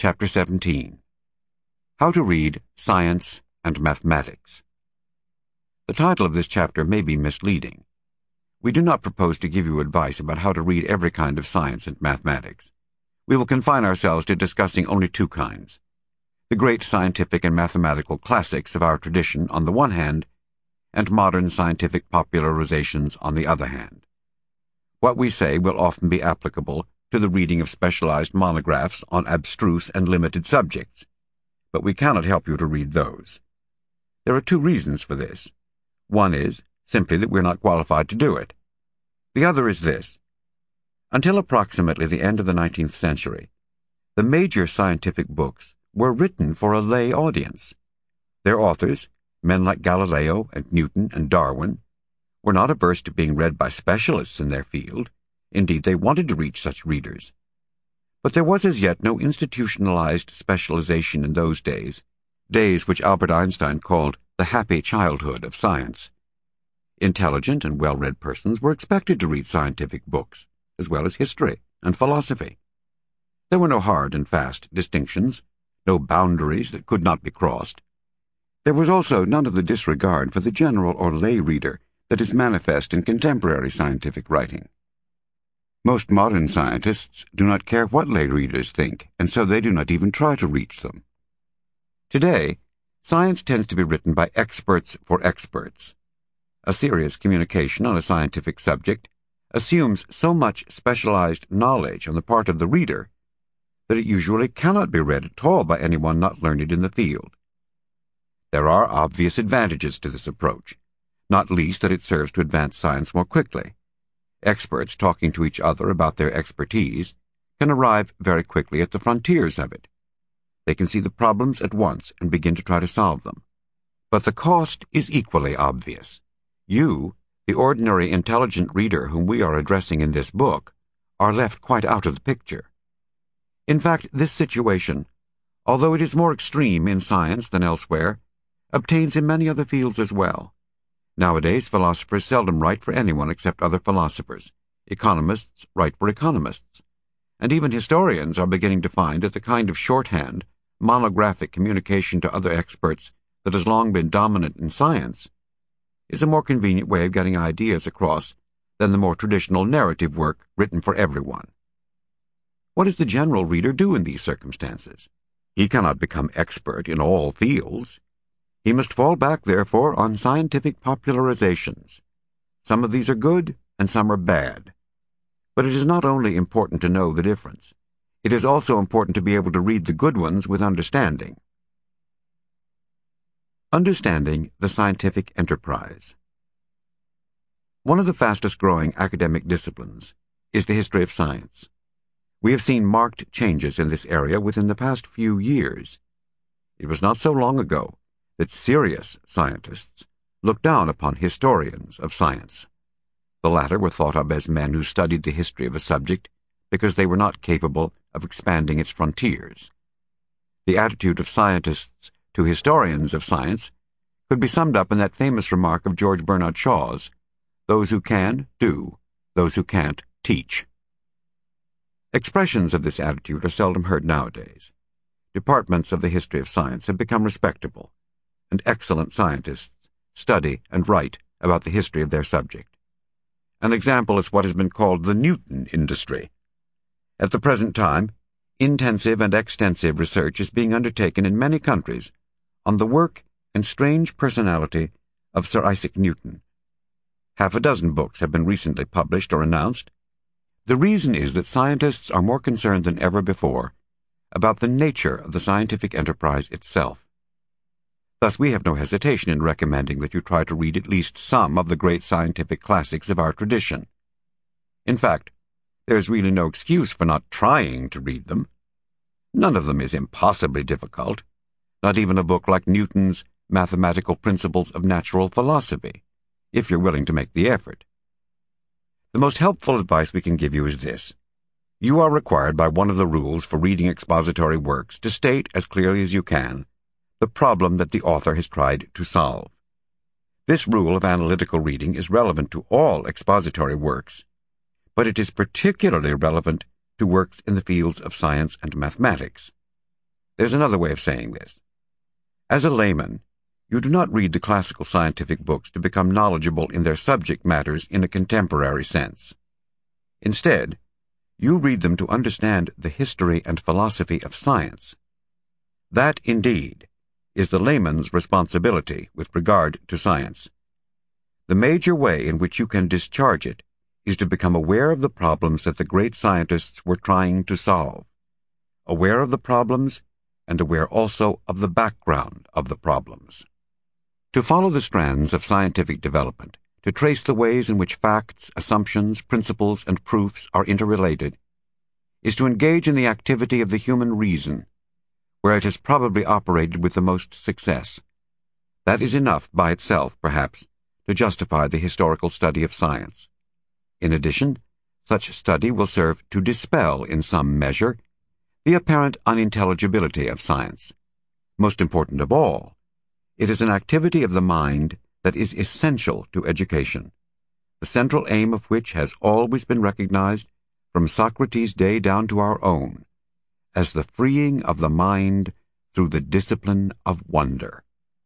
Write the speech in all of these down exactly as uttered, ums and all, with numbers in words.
Chapter seventeen. How to Read Science and Mathematics. The title of this chapter may be misleading. We do not propose to give you advice about how to read every kind of science and mathematics. We will confine ourselves to discussing only two kinds: the great scientific and mathematical classics of our tradition on the one hand, and modern scientific popularizations on the other hand. What we say will often be applicable to the reading of specialized monographs on abstruse and limited subjects, but we cannot help you to read those. There are two reasons for this. One is simply that we're not qualified to do it. The other is this. Until approximately the end of the nineteenth century, the major scientific books were written for a lay audience. Their authors, men like Galileo and Newton and Darwin, were not averse to being read by specialists in their field. Indeed, they wanted to reach such readers. But there was as yet no institutionalized specialization in those days, days which Albert Einstein called the happy childhood of science. Intelligent and well-read persons were expected to read scientific books, as well as history and philosophy. There were no hard and fast distinctions, no boundaries that could not be crossed. There was also none of the disregard for the general or lay reader that is manifest in contemporary scientific writing. Most modern scientists do not care what lay readers think, and so they do not even try to reach them. Today, science tends to be written by experts for experts. A serious communication on a scientific subject assumes so much specialized knowledge on the part of the reader that it usually cannot be read at all by anyone not learned in the field. There are obvious advantages to this approach, not least that it serves to advance science more quickly. Experts talking to each other about their expertise can arrive very quickly at the frontiers of it. They can see the problems at once and begin to try to solve them. But the cost is equally obvious. You, the ordinary intelligent reader whom we are addressing in this book, are left quite out of the picture. In fact, this situation, although it is more extreme in science than elsewhere, obtains in many other fields as well. Nowadays, philosophers seldom write for anyone except other philosophers. Economists write for economists. And even historians are beginning to find that the kind of shorthand, monographic communication to other experts that has long been dominant in science is a more convenient way of getting ideas across than the more traditional narrative work written for everyone. What does the general reader do in these circumstances? He cannot become expert in all fields. He must fall back, therefore, on scientific popularizations. Some of these are good, and some are bad. But it is not only important to know the difference. It is also important to be able to read the good ones with understanding. Understanding the scientific enterprise. One of the fastest-growing academic disciplines is the history of science. We have seen marked changes in this area within the past few years. It was not so long ago that serious scientists looked down upon historians of science. The latter were thought of as men who studied the history of a subject because they were not capable of expanding its frontiers. The attitude of scientists to historians of science could be summed up in that famous remark of George Bernard Shaw's, "Those who can, do; those who can't, teach." Expressions of this attitude are seldom heard nowadays. Departments of the history of science have become respectable, and excellent scientists study and write about the history of their subject. An example is what has been called the Newton industry. At the present time, intensive and extensive research is being undertaken in many countries on the work and strange personality of Sir Isaac Newton. Half a dozen books have been recently published or announced. The reason is that scientists are more concerned than ever before about the nature of the scientific enterprise itself. Thus, we have no hesitation in recommending that you try to read at least some of the great scientific classics of our tradition. In fact, there is really no excuse for not trying to read them. None of them is impossibly difficult, not even a book like Newton's Mathematical Principles of Natural Philosophy, if you're willing to make the effort. The most helpful advice we can give you is this. You are required by one of the rules for reading expository works to state as clearly as you can the problem that the author has tried to solve. This rule of analytical reading is relevant to all expository works, but it is particularly relevant to works in the fields of science and mathematics. There's another way of saying this. As a layman, you do not read the classical scientific books to become knowledgeable in their subject matters in a contemporary sense. Instead, you read them to understand the history and philosophy of science. That, indeed, is the layman's responsibility with regard to science. The major way in which you can discharge it is to become aware of the problems that the great scientists were trying to solve, aware of the problems and aware also of the background of the problems. To follow the strands of scientific development, to trace the ways in which facts, assumptions, principles, and proofs are interrelated, is to engage in the activity of the human reason, where it has probably operated with the most success. That is enough by itself, perhaps, to justify the historical study of science. In addition, such study will serve to dispel, in some measure, the apparent unintelligibility of science. Most important of all, it is an activity of the mind that is essential to education, the central aim of which has always been recognized, from Socrates' day down to our own, as the freeing of the mind through the discipline of wonder.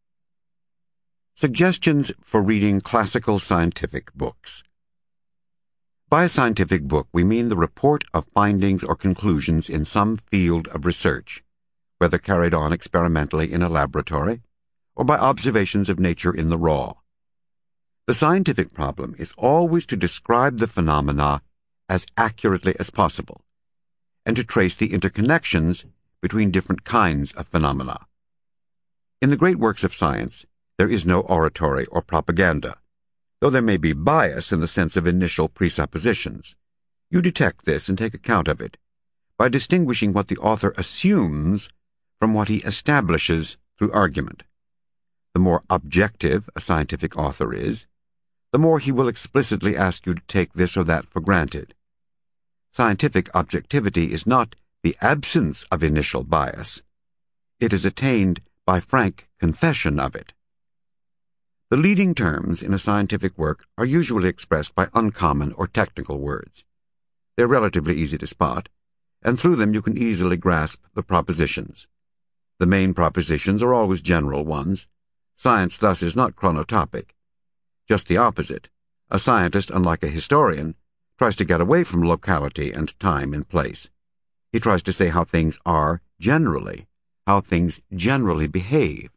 Suggestions for reading classical scientific books. By a scientific book, we mean the report of findings or conclusions in some field of research, whether carried on experimentally in a laboratory or by observations of nature in the raw. The scientific problem is always to describe the phenomena as accurately as possible, and to trace the interconnections between different kinds of phenomena. In the great works of science, there is no oratory or propaganda, though there may be bias in the sense of initial presuppositions. You detect this and take account of it by distinguishing what the author assumes from what he establishes through argument. The more objective a scientific author is, the more he will explicitly ask you to take this or that for granted. Scientific objectivity is not the absence of initial bias. It is attained by frank confession of it. The leading terms in a scientific work are usually expressed by uncommon or technical words. They're relatively easy to spot, and through them you can easily grasp the propositions. The main propositions are always general ones. Science thus is not chronotopic. Just the opposite. A scientist, unlike a historian, tries to get away from locality and time and place. He tries to say how things are generally, how things generally behave.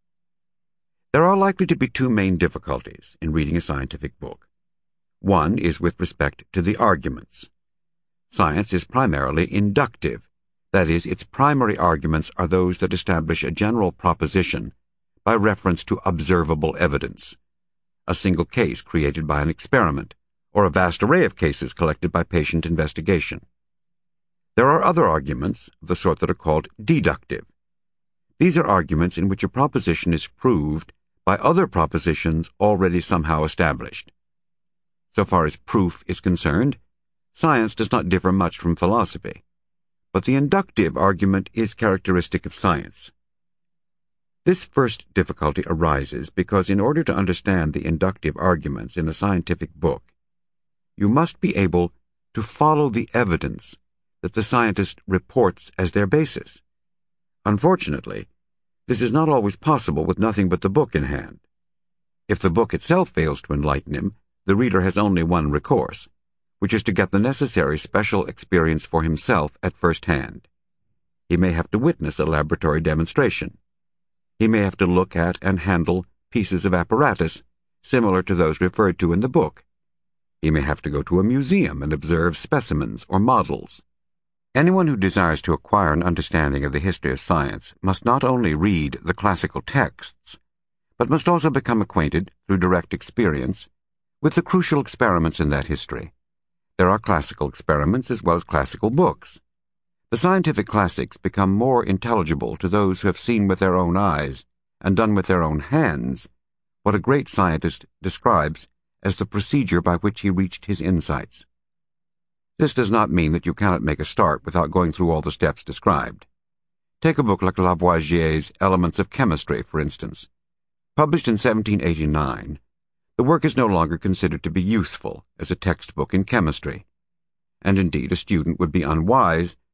There are likely to be two main difficulties in reading a scientific book. One is with respect to the arguments. Science is primarily inductive. That is, its primary arguments are those that establish a general proposition by reference to observable evidence, a single case created by an experiment, or a vast array of cases collected by patient investigation. There are other arguments of the sort that are called deductive. These are arguments in which a proposition is proved by other propositions already somehow established. So far as proof is concerned, science does not differ much from philosophy, but the inductive argument is characteristic of science. This first difficulty arises because in order to understand the inductive arguments in a scientific book, you must be able to follow the evidence that the scientist reports as their basis. Unfortunately, this is not always possible with nothing but the book in hand. If the book itself fails to enlighten him, the reader has only one recourse, which is to get the necessary special experience for himself at first hand. He may have to witness a laboratory demonstration. He may have to look at and handle pieces of apparatus similar to those referred to in the book. He may have to go to a museum and observe specimens or models. Anyone who desires to acquire an understanding of the history of science must not only read the classical texts, but must also become acquainted, through direct experience, with the crucial experiments in that history. There are classical experiments as well as classical books. The scientific classics become more intelligible to those who have seen with their own eyes and done with their own hands what a great scientist describes as the procedure by which he reached his insights. This does not mean that you cannot make a start without going through all the steps described. Take a book like Lavoisier's Elements of Chemistry, for instance. Published in seventeen eighty-nine, the work is no longer considered to be useful as a textbook in chemistry, and indeed a student would be unwise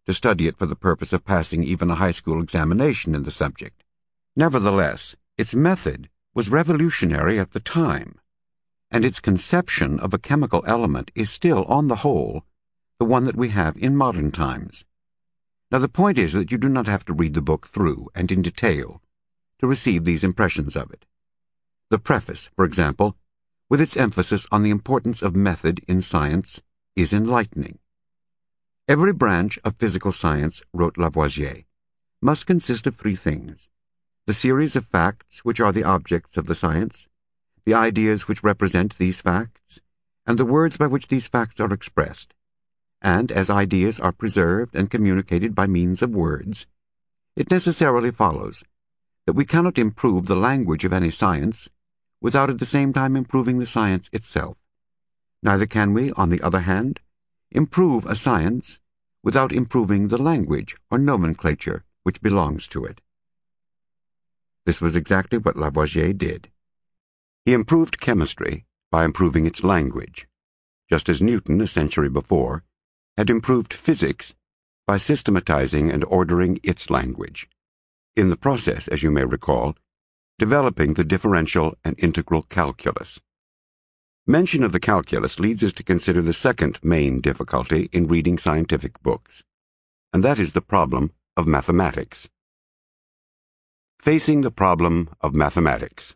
to study it for the purpose of passing even a high school examination in the subject. Nevertheless, its method was revolutionary at the time, and its conception of a chemical element is still, on the whole, the one that we have in modern times. Now, the point is that you do not have to read the book through and in detail to receive these impressions of it. The preface, for example, with its emphasis on the importance of method in science, is enlightening. Every branch of physical science, wrote Lavoisier, must consist of three things: the series of facts which are the objects of the science, the ideas which represent these facts, and the words by which these facts are expressed. And as ideas are preserved and communicated by means of words, it necessarily follows that we cannot improve the language of any science without at the same time improving the science itself. Neither can we, on the other hand, improve a science without improving the language or nomenclature which belongs to it. This was exactly what Lavoisier did. He improved chemistry by improving its language, just as Newton, a century before, had improved physics by systematizing and ordering its language, in the process, as you may recall, developing the differential and integral calculus. Mention of the calculus leads us to consider the second main difficulty in reading scientific books, and that is the problem of mathematics. Facing the problem of mathematics.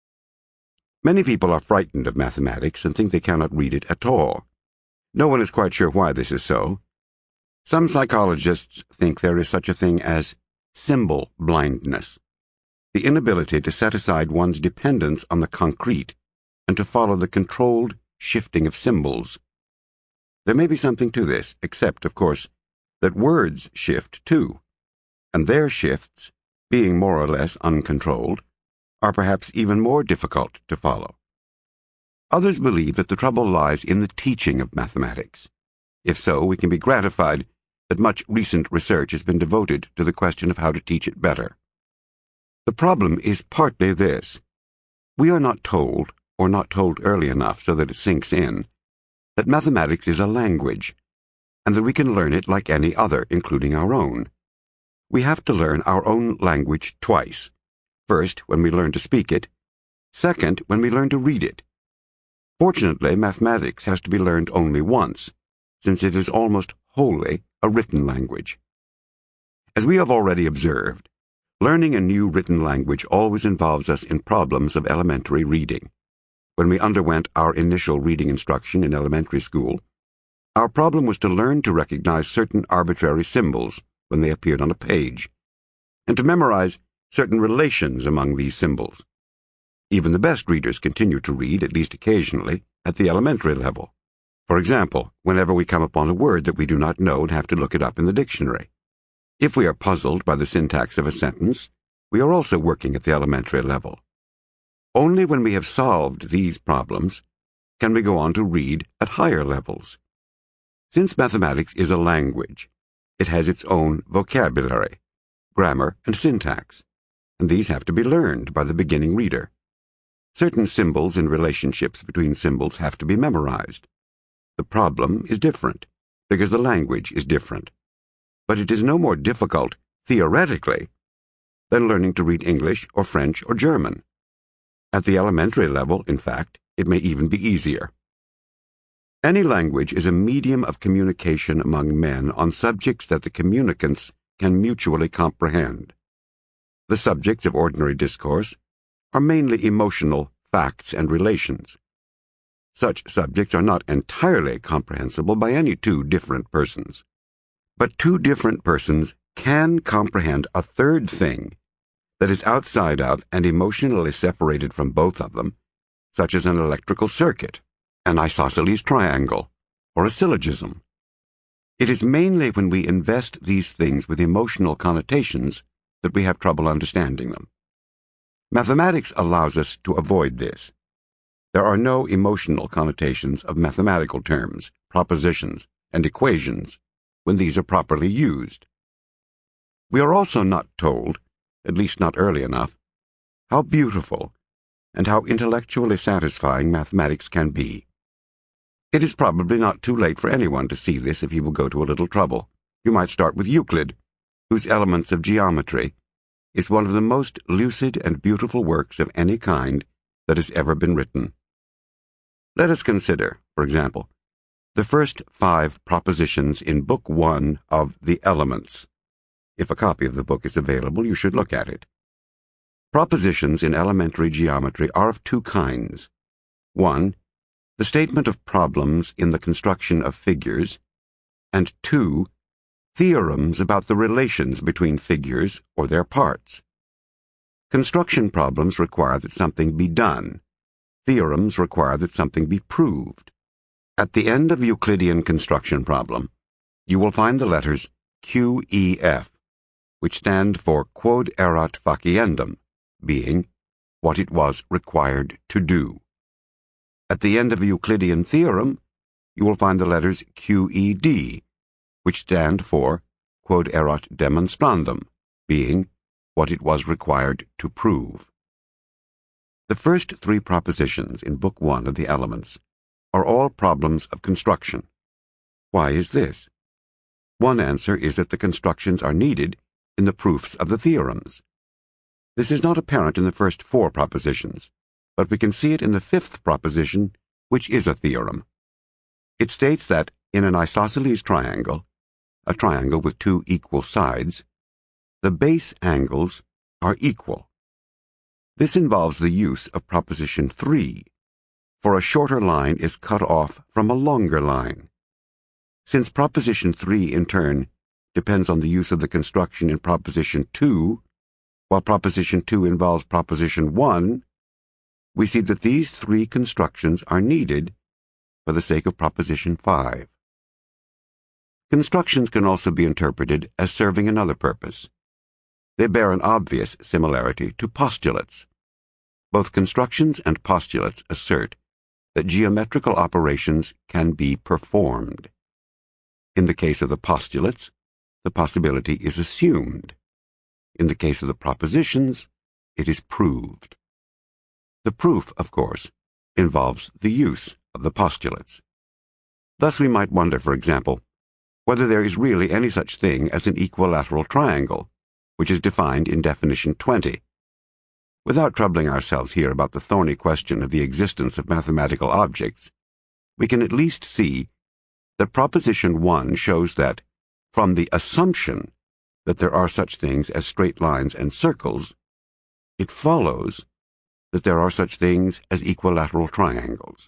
Many people are frightened of mathematics and think they cannot read it at all. No one is quite sure why this is so. Some psychologists think there is such a thing as symbol blindness, the inability to set aside one's dependence on the concrete and to follow the controlled shifting of symbols. There may be something to this, except, of course, that words shift too, and their shifts, being more or less uncontrolled, are perhaps even more difficult to follow. Others believe that the trouble lies in the teaching of mathematics. If so, we can be gratified that much recent research has been devoted to the question of how to teach it better. The problem is partly this: we are not told, or not told early enough so that it sinks in, that mathematics is a language, and that we can learn it like any other, including our own. We have to learn our own language twice. First, when we learn to speak it. Second, when we learn to read it. Fortunately, mathematics has to be learned only once, since it is almost wholly a written language. As we have already observed, learning a new written language always involves us in problems of elementary reading. When we underwent our initial reading instruction in elementary school, our problem was to learn to recognize certain arbitrary symbols when they appeared on a page, and to memorize certain relations among these symbols. Even the best readers continue to read, at least occasionally, at the elementary level. For example, whenever we come upon a word that we do not know and have to look it up in the dictionary. If we are puzzled by the syntax of a sentence, we are also working at the elementary level. Only when we have solved these problems can we go on to read at higher levels. Since mathematics is a language, it has its own vocabulary, grammar, and syntax, and these have to be learned by the beginning reader. Certain symbols and relationships between symbols have to be memorized. The problem is different, because the language is different. But it is no more difficult, theoretically, than learning to read English or French or German. At the elementary level, in fact, it may even be easier. Any language is a medium of communication among men on subjects that the communicants can mutually comprehend. The subjects of ordinary discourse are mainly emotional facts and relations. Such subjects are not entirely comprehensible by any two different persons. But two different persons can comprehend a third thing that is outside of and emotionally separated from both of them, such as an electrical circuit, an isosceles triangle, or a syllogism. It is mainly when we invest these things with emotional connotations that we have trouble understanding them. Mathematics allows us to avoid this. There are no emotional connotations of mathematical terms, propositions, and equations when these are properly used. We are also not told, at least not early enough, how beautiful and how intellectually satisfying mathematics can be. It is probably not too late for anyone to see this if he will go to a little trouble. You might start with Euclid, whose Elements of Geometry is one of the most lucid and beautiful works of any kind that has ever been written. Let us consider, for example, the first five propositions in Book One of The Elements. If a copy of the book is available, you should look at it. Propositions in elementary geometry are of two kinds. One, the statement of problems in the construction of figures, and two, theorems about the relations between figures or their parts. Construction problems require that something be done. Theorems require that something be proved. At the end of Euclidean construction problem, you will find the letters Q E F, which stand for quod erat faciendum, being what it was required to do. At the end of a Euclidean theorem, you will find the letters Q E D, which stand for quod erat demonstrandum, being what it was required to prove. The first three propositions in Book One of the Elements are all problems of construction. Why is this? One answer is that the constructions are needed in the proofs of the theorems. This is not apparent in the first four propositions, but we can see it in the fifth proposition, which is a theorem. It states that in an isosceles triangle, a triangle with two equal sides, the base angles are equal. This involves the use of proposition three, for a shorter line is cut off from a longer line. Since proposition three, in turn, depends on the use of the construction in proposition two, while proposition two involves proposition one, we see that these three constructions are needed for the sake of proposition five. Constructions can also be interpreted as serving another purpose. They bear an obvious similarity to postulates. Both constructions and postulates assert that geometrical operations can be performed. In the case of the postulates, the possibility is assumed. In the case of the propositions, it is proved. The proof, of course, involves the use of the postulates. Thus we might wonder, for example, whether there is really any such thing as an equilateral triangle, which is defined in definition twenty. Without troubling ourselves here about the thorny question of the existence of mathematical objects, we can at least see that proposition one shows that, from the assumption that there are such things as straight lines and circles, it follows that there are such things as equilateral triangles.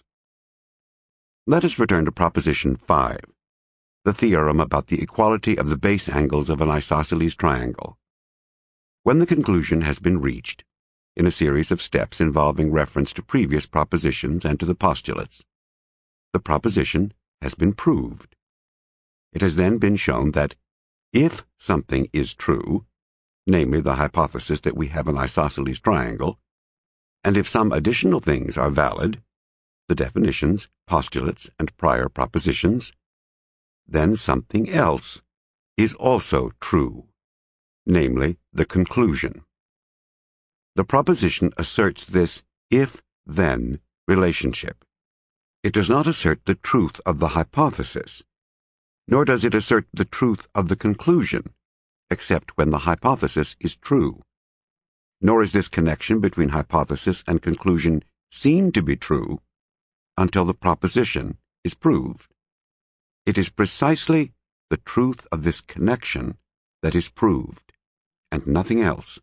Let us return to proposition five, the theorem about the equality of the base angles of an isosceles triangle. When the conclusion has been reached, in a series of steps involving reference to previous propositions and to the postulates, the proposition has been proved. It has then been shown that if something is true, namely the hypothesis that we have an isosceles triangle, and if some additional things are valid, the definitions, postulates, and prior propositions, then something else is also true, namely the conclusion. The proposition asserts this if-then relationship. It does not assert the truth of the hypothesis, nor does it assert the truth of the conclusion, except when the hypothesis is true. Nor is this connection between hypothesis and conclusion seen to be true until the proposition is proved. It is precisely the truth of this connection that is proved, and nothing else.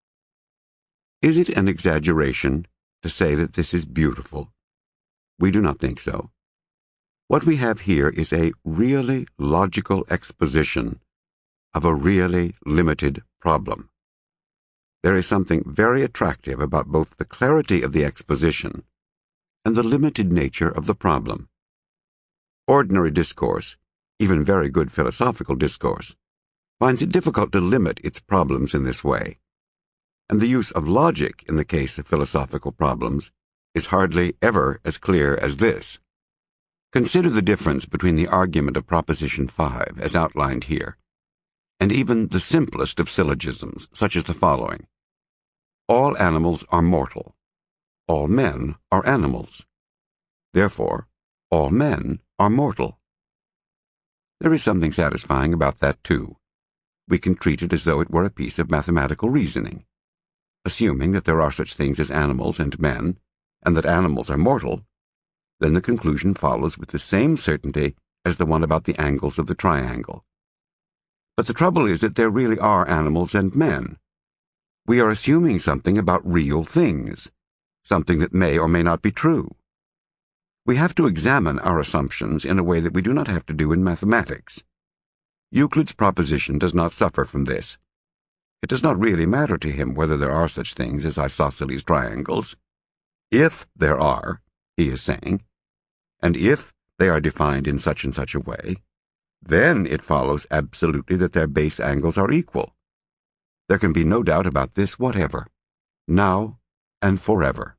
Is it an exaggeration to say that this is beautiful? We do not think so. What we have here is a really logical exposition of a really limited problem. There is something very attractive about both the clarity of the exposition and the limited nature of the problem. Ordinary discourse, even very good philosophical discourse, finds it difficult to limit its problems in this way, and the use of logic in the case of philosophical problems is hardly ever as clear as this. Consider the difference between the argument of Proposition five, as outlined here, and even the simplest of syllogisms, such as the following. All animals are mortal. All men are animals. Therefore, all men are mortal. There is something satisfying about that, too. We can treat it as though it were a piece of mathematical reasoning. Assuming that there are such things as animals and men, and that animals are mortal, then the conclusion follows with the same certainty as the one about the angles of the triangle. But the trouble is that there really are animals and men. We are assuming something about real things, something that may or may not be true. We have to examine our assumptions in a way that we do not have to do in mathematics. Euclid's proposition does not suffer from this. It does not really matter to him whether there are such things as isosceles triangles. If there are, he is saying, and if they are defined in such and such a way, then it follows absolutely that their base angles are equal. There can be no doubt about this whatever, now and forever.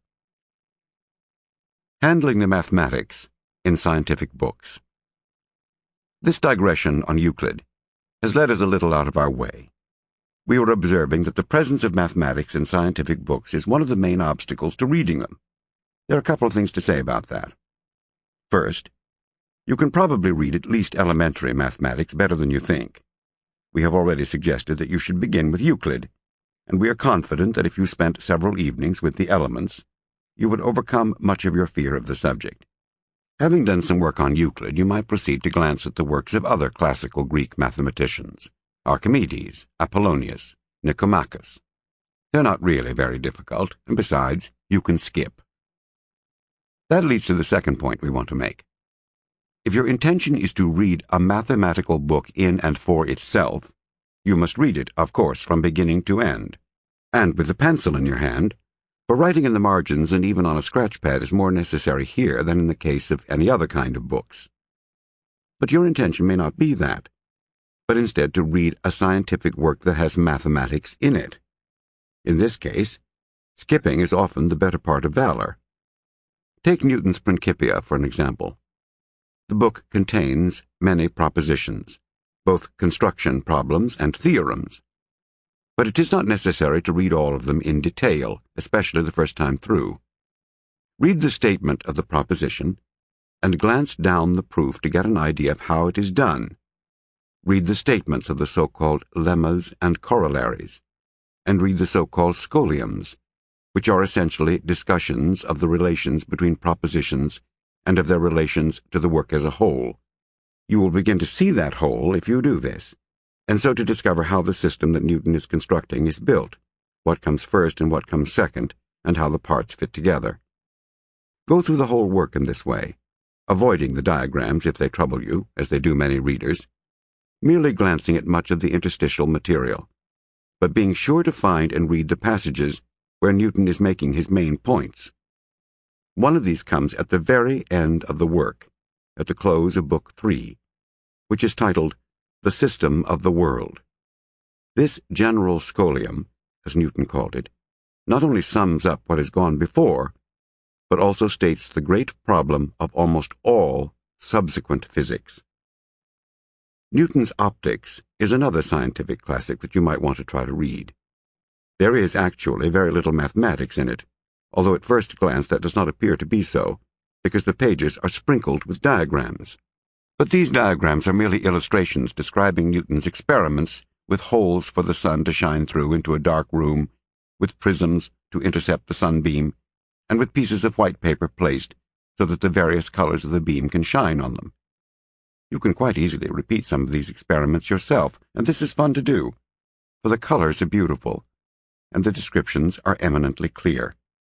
Handling the mathematics in scientific books. This digression on Euclid has led us a little out of our way. We were observing that the presence of mathematics in scientific books is one of the main obstacles to reading them. There are a couple of things to say about that. First, you can probably read at least elementary mathematics better than you think. We have already suggested that you should begin with Euclid, and we are confident that if you spent several evenings with the elements, you would overcome much of your fear of the subject. Having done some work on Euclid, you might proceed to glance at the works of other classical Greek mathematicians, Archimedes, Apollonius, Nicomachus. They're not really very difficult, and besides, you can skip. That leads to the second point we want to make. If your intention is to read a mathematical book in and for itself, you must read it, of course, from beginning to end, and with a pencil in your hand, for writing in the margins and even on a scratch pad is more necessary here than in the case of any other kind of books. But your intention may not be that, but instead to read a scientific work that has mathematics in it. In this case, skipping is often the better part of valor. Take Newton's Principia for an example. The book contains many propositions, both construction problems and theorems. But it is not necessary to read all of them in detail, especially the first time through. Read the statement of the proposition, and glance down the proof to get an idea of how it is done. Read the statements of the so-called lemmas and corollaries, and read the so-called scholiums, which are essentially discussions of the relations between propositions and of their relations to the work as a whole. You will begin to see that whole if you do this, and so to discover how the system that Newton is constructing is built, what comes first and what comes second, and how the parts fit together. Go through the whole work in this way, avoiding the diagrams if they trouble you, as they do many readers, merely glancing at much of the interstitial material, but being sure to find and read the passages where Newton is making his main points. One of these comes at the very end of the work, at the close of Book Three, which is titled The System of the World. This general scholium, as Newton called it, not only sums up what has gone before, but also states the great problem of almost all subsequent physics. Newton's Optics is another scientific classic that you might want to try to read. There is actually very little mathematics in it, although at first glance that does not appear to be so, because the pages are sprinkled with diagrams. But these diagrams are merely illustrations describing Newton's experiments with holes for the sun to shine through into a dark room, with prisms to intercept the sunbeam, and with pieces of white paper placed so that the various colors of the beam can shine on them. You can quite easily repeat some of these experiments yourself, and this is fun to do, for the colors are beautiful, and the descriptions are eminently clear.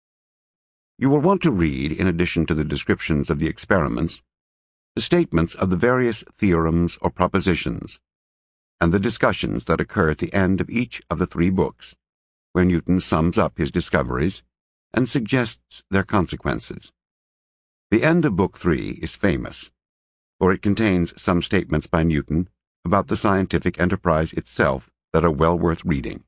You will want to read, in addition to the descriptions of the experiments, the statements of the various theorems or propositions, and the discussions that occur at the end of each of the three books, where Newton sums up his discoveries and suggests their consequences. The end of Book Three is famous, for it contains some statements by Newton about the scientific enterprise itself that are well worth reading.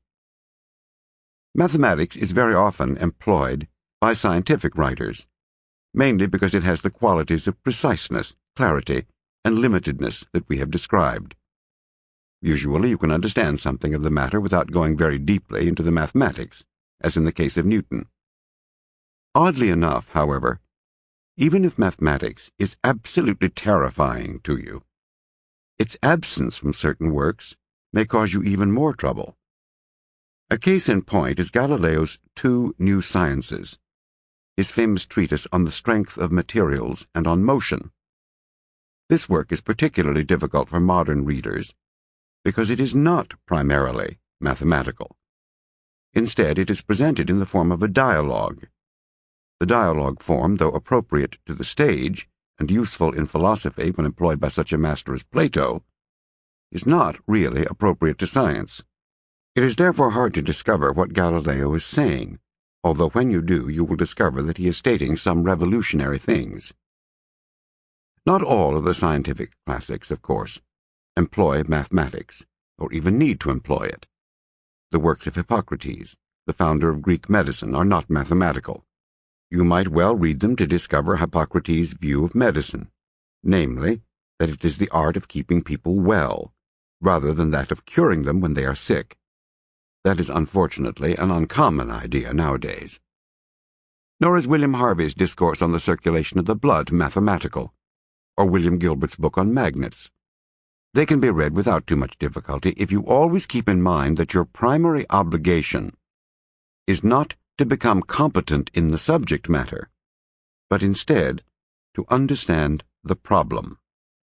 Mathematics is very often employed by scientific writers, mainly because it has the qualities of preciseness, clarity, and limitedness that we have described. Usually you can understand something of the matter without going very deeply into the mathematics, as in the case of Newton. Oddly enough, however, even if mathematics is absolutely terrifying to you, its absence from certain works may cause you even more trouble. A case in point is Galileo's Two New Sciences, his famous treatise on the strength of materials and on motion. This work is particularly difficult for modern readers because it is not primarily mathematical. Instead, it is presented in the form of a dialogue. The dialogue form, though appropriate to the stage and useful in philosophy when employed by such a master as Plato, is not really appropriate to science. It is therefore hard to discover what Galileo is saying, although when you do, you will discover that he is stating some revolutionary things. Not all of the scientific classics, of course, employ mathematics, or even need to employ it. The works of Hippocrates, the founder of Greek medicine, are not mathematical. You might well read them to discover Hippocrates' view of medicine, namely, that it is the art of keeping people well, rather than that of curing them when they are sick. That is unfortunately an uncommon idea nowadays. Nor is William Harvey's discourse on the circulation of the blood mathematical, or William Gilbert's book on magnets. They can be read without too much difficulty if you always keep in mind that your primary obligation is not to become competent in the subject matter, but instead to understand the problem.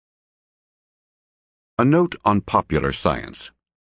A note on popular science.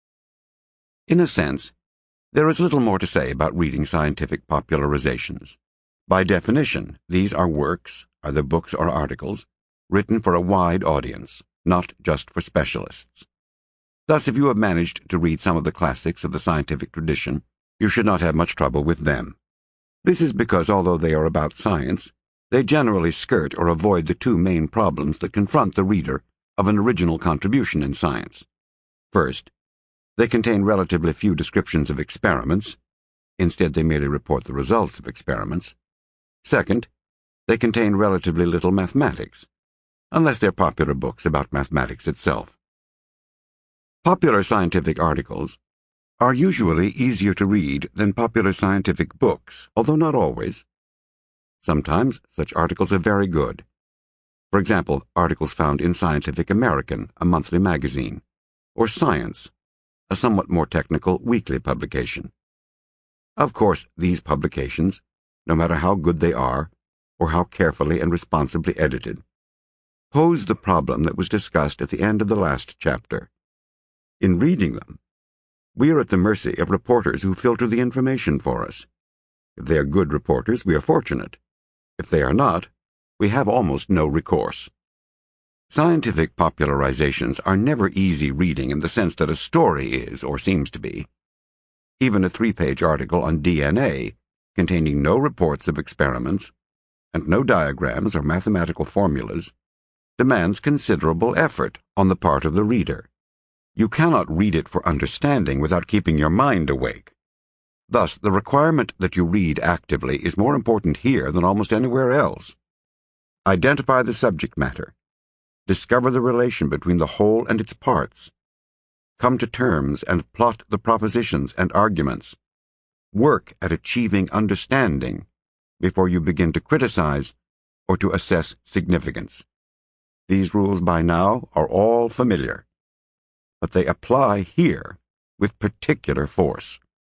In a sense, there is little more to say about reading scientific popularizations. By definition, these are works, either books or articles, written for a wide audience, not just for specialists. Thus, if you have managed to read some of the classics of the scientific tradition, you should not have much trouble with them. This is because, although they are about science, they generally skirt or avoid the two main problems that confront the reader of an original contribution in science. First, they contain relatively few descriptions of experiments. Instead, they merely report the results of experiments. Second, they contain relatively little mathematics, unless they're popular books about mathematics itself. Popular scientific articles are usually easier to read than popular scientific books, although not always. Sometimes such articles are very good. For example, articles found in Scientific American, a monthly magazine, or Science, a somewhat more technical weekly publication. Of course, these publications, no matter how good they are, or how carefully and responsibly edited, pose the problem that was discussed at the end of the last chapter. In reading them, we are at the mercy of reporters who filter the information for us. If they are good reporters, we are fortunate. If they are not, we have almost no recourse. Scientific popularizations are never easy reading in the sense that a story is, or seems to be. Even a three-page article on D N A, containing no reports of experiments, and no diagrams or mathematical formulas, demands considerable effort on the part of the reader. You cannot read it for understanding without keeping your mind awake. Thus, the requirement that you read actively is more important here than almost anywhere else. Identify the subject matter. Discover the relation between the whole and its parts. Come to terms and plot the propositions and arguments. Work at achieving understanding before you begin to criticize or to assess significance. These rules by now are all familiar, but they apply here with particular force.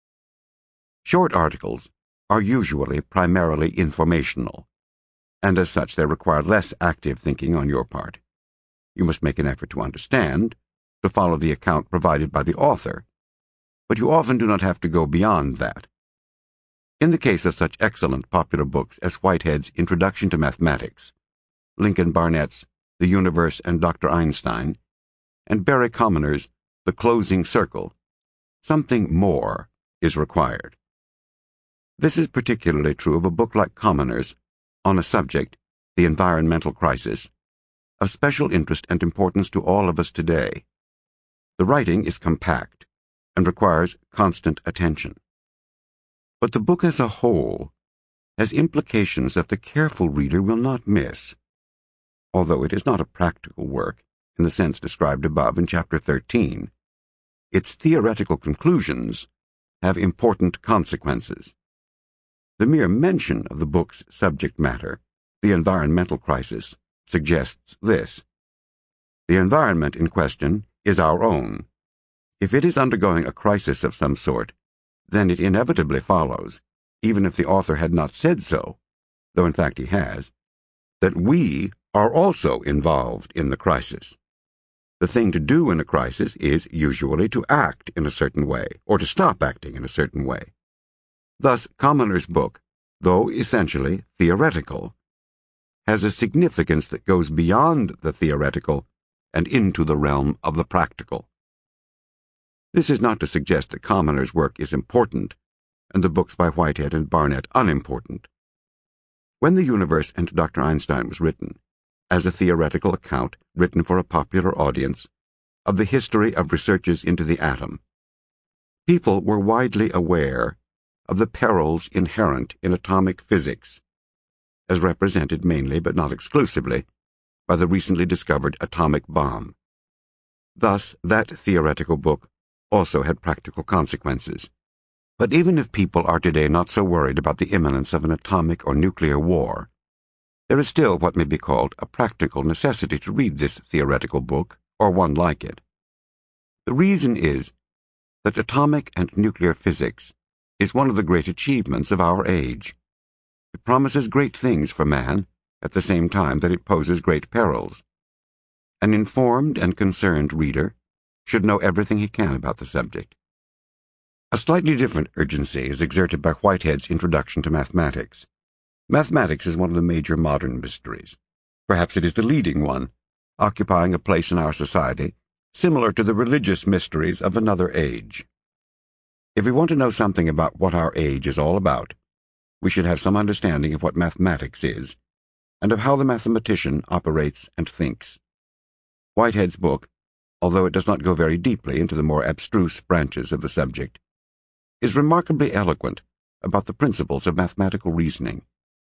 Short articles are usually primarily informational, and as such they require less active thinking on your part. You must make an effort to understand, to follow the account provided by the author, but you often do not have to go beyond that. In the case of such excellent popular books as Whitehead's Introduction to Mathematics, Lincoln Barnett's The Universe and Doctor Einstein, and Barry Commoner's The Closing Circle, something more is required. This is particularly true of a book like Commoner's on a subject, the environmental crisis, of special interest and importance to all of us today. The writing is compact and requires constant attention. But the book as a whole has implications that the careful reader will not miss. Although it is not a practical work, in the sense described above in Chapter thirteen, its theoretical conclusions have important consequences. The mere mention of the book's subject matter, the environmental crisis, suggests this. The environment in question is our own. If it is undergoing a crisis of some sort, then it inevitably follows, even if the author had not said so, though in fact he has, that we are also involved in the crisis. The thing to do in a crisis is usually to act in a certain way, or to stop acting in a certain way. Thus, Commoner's book, though essentially theoretical, has a significance that goes beyond the theoretical and into the realm of the practical. This is not to suggest that Commoner's work is important, and the books by Whitehead and Barnett unimportant. When the Universe and Doctor Einstein was written, as a theoretical account written for a popular audience, of the history of researches into the atom, people were widely aware of the perils inherent in atomic physics, as represented mainly, but not exclusively, by the recently discovered atomic bomb. Thus, that theoretical book also had practical consequences. But even if people are today not so worried about the imminence of an atomic or nuclear war, there is still what may be called a practical necessity to read this theoretical book, or one like it. The reason is that atomic and nuclear physics is one of the great achievements of our age. It promises great things for man, at the same time that it poses great perils. An informed and concerned reader should know everything he can about the subject. A slightly different urgency is exerted by Whitehead's introduction to mathematics. Mathematics is one of the major modern mysteries. Perhaps it is the leading one, occupying a place in our society similar to the religious mysteries of another age. If we want to know something about what our age is all about, we should have some understanding of what mathematics is, and of how the mathematician operates and thinks. Whitehead's book, although it does not go very deeply into the more abstruse branches of the subject, is remarkably eloquent about the principles of mathematical reasoning.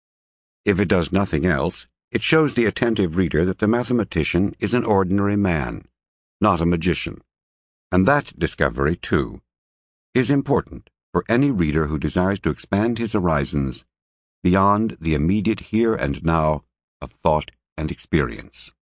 If it does nothing else, it shows the attentive reader that the mathematician is an ordinary man, not a magician, and that discovery, too, is important for any reader who desires to expand his horizons beyond the immediate here and now of thought and experience.